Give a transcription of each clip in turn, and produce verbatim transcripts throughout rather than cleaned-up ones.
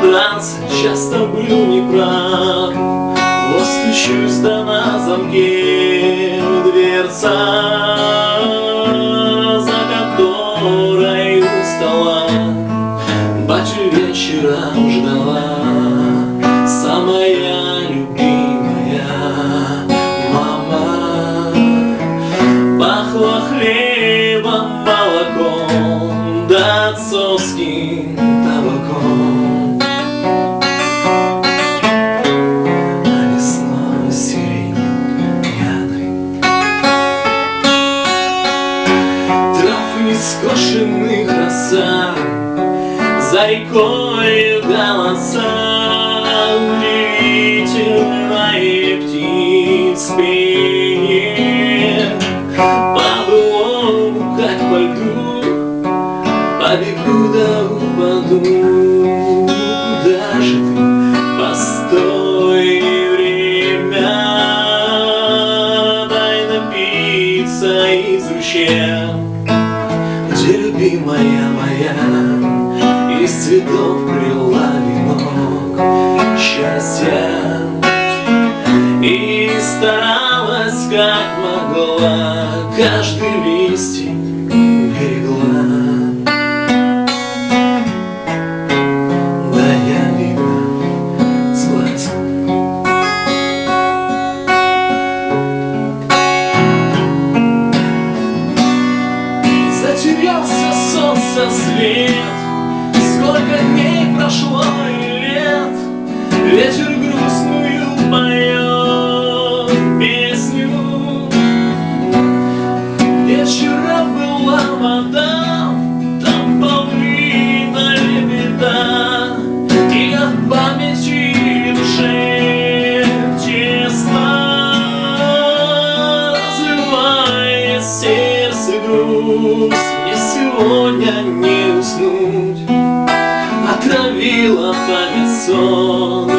собрался, часто был неправ. Вот стучусь, да на замке дверца, за которой устала, батю вечером ждала. Самая любимая мама, пахло хлебом, молоком, да отцовским табаком. А весной сирень пьяной, трав нескошенных роса, за рекой голоса. Удивительное птиц пение, по-былому, как по льду, побегу да упаду. Куда же ты, постой, время, дай напиться из ручья, где любимая моя из цветов плела венок счастья и старалась, как могла, каждый листик берегла. Да я, видно, сглазил. Затерялся солнце свет, сколько дней прошло и лет, ветер грустную поет песню. Где вчера была вода, там повита лебеда, и от памяти душе тесно, разрывая сердце грусть. Мне сегодня не уснуть, отравила память сон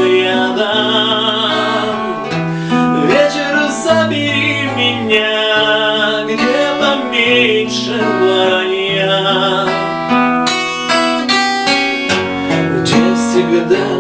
ядом. Вечер, забери меня, где поменьше вранья, где всегда